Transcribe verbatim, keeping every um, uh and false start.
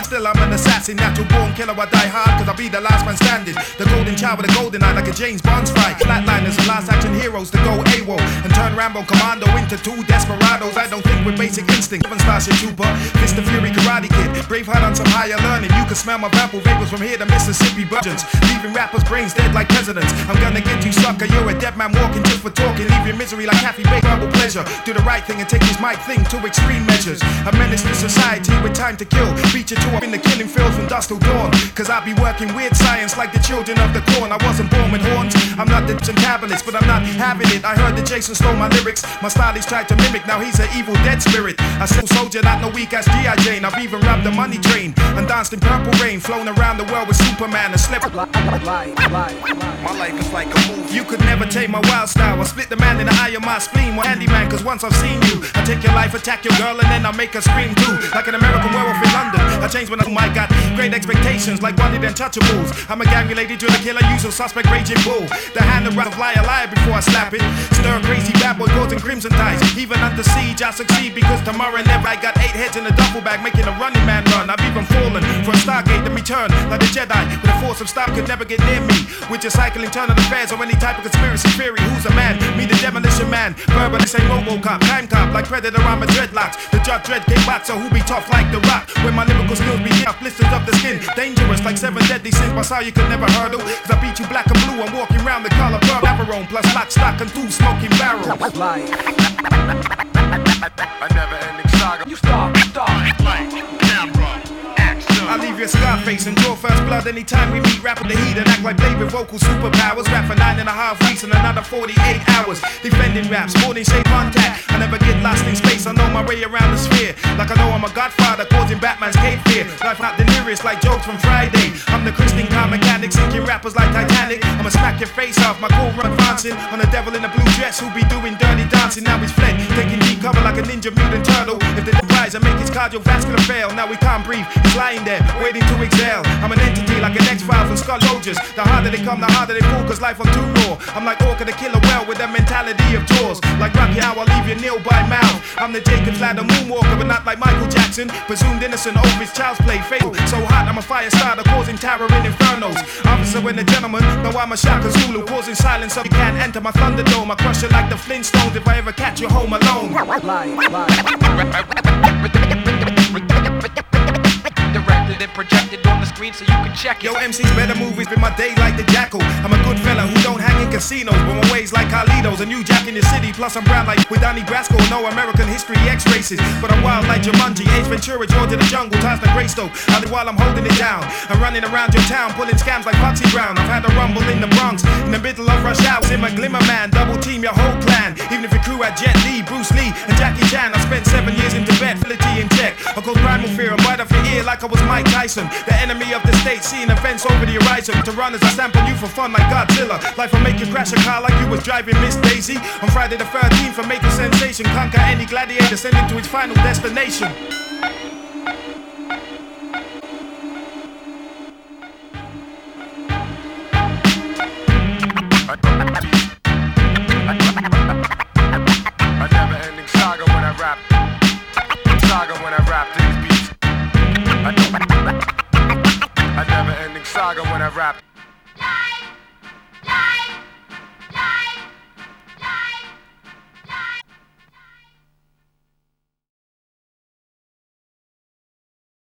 still I'm an assassin, natural born killer. I die hard cause I'll be the last man standing. The golden child with a golden eye like a James Bond fight. Flatliners and last action heroes to go AWOL and turn Rambo Commando into two desperados. I don't think with basic instinct. Even Starship Trooper, Fist of Fury, Karate Kid, Braveheart on some higher learning. You can smell my verbal vapors from here to Mississippi virgins, leaving rappers brains dead like presidents. I'm gonna get you sucker, you're a dead man walking just for talking. Leave your misery like Kathy Baker, verbal pleasure. Do the right thing and take this mic thing to extreme measures. A menace to society with time to kill. Beat you to up in the killing fields from dusk till dawn. Cause I be working weird science like the children of the corn. I wasn't born with horns, I'm not the cabalist, but I'm not having it. I heard that Jason stole my lyrics, my style he's tried to mimic. Now he's an evil dead spirit. I still soldier, not no weak ass G I Jane. I've even robbed the money train and danced in purple rain, flown around the world with Superman and slept. My life is like a movie. You could never take my wild style. I split the man in the eye of my spleen. One handyman, cause once I've seen you, I take your life, attack your girl, and then I make her scream too. Like an American werewolf in London. I changed when I, oh my God, great expectations like one of them untouchables. I'm a gang-related driller killer, usual suspect, raging bull. The hand of wrath, liar, liar before I slap it. Stir crazy bad boy causing crimson ties. Even under siege, I succeed because tomorrow never. I got eight heads in a duffel bag, making a running man run. I've even fallen for a Stargate to return like the Jedi. With a force of stop could never get near me. With your cycle internal affairs or any type of conspiracy theory. Who's a man? Me the demolition man. Verbal, this ain't Robocop, time cop like Predator. I'm a dreadlocks. The Judge Dredd kickboxer who be tough like the Rock. When my lyrical skills be up, blisters up the skin. Dangerous like seven deadly sins. My style you could never hurdle. Cause I beat you black and blue. I'm walking round the color purple. Averone plus lock, stock and two smoking barrels. A never ending saga. You stop, stop. Light, camera, action. I leave your Scarface and draw first blood anytime we meet. Rap with the heat and act like Blade with vocal superpowers. Rap for nine and a half weeks and another forty-eight hours. Defending raps, morning shade contact. I never get lost in space, I know my way around the sphere. Like I know I'm a godfather, causing Batman's cave fear. Life not delirious like jokes from Friday. I'm the Christian car mechanic, sinking rappers like Titanic. I'ma smack your face off, my cool run advancing. On the devil in a blue dress who be doing dirty dancing. Now he's fled, taking deep cover like a ninja mutant turtle. If the rise and make his cardiovascular fail, now we can't breathe, he's lying there, waiting to exhale. I'm an entity like an X-File from Scott Rogers. The harder they come, the harder they fall, cause life I'm too raw. I'm like Orca the killer whale with the mentality of Jaws. Like Rocky, how I leave you nil by mouth. I'm the Jacob's ladder moonwalker, but not like Michael Jackson. Presumed innocent over his child's play, fatal. So hot, I'm a fire starter, causing terror in infernos. Officer and a gentleman, know I'm a Shaka Zulu, causing silence so you can't enter my Thunderdome. I crush you like the Flintstones if I ever catch you home alone. Directed and projected on the screen so you can check it. Yo, M C's better movies been my day like the Jackal. I'm a good fella who don't hang in casinos, but my ways like Carlitos. A new Jack in the city, plus I'm brown like with Donnie Brasco. No American history X-races, but I'm wild like Jumanji. Ace Ventura, George of the Jungle, Tarzan Greystoke. I live while I'm holding it down. I'm running around your town, pulling scams like Foxy Brown. I've had a rumble in the Bronx, in the middle of rush hours. In my Glimmer Man, double team your whole clan. Even if your crew had Jet Li, Bruce Lee, and Jackie Chan. I spent seven years in Tibet, Phility in check. I cause primal fear and bite off your ear like I was Mike Tyson. The enemy of the state, seeing events over the horizon. To run as I sample you for fun like Godzilla. Life will make you crash a car like you was driving Miss Daisy. On Friday the thirteenth for make a sensation. Conquer any gladiator, send it to its final destination. A never ending saga when I rap. Saga when I rap these beats. A never ending saga when I rap.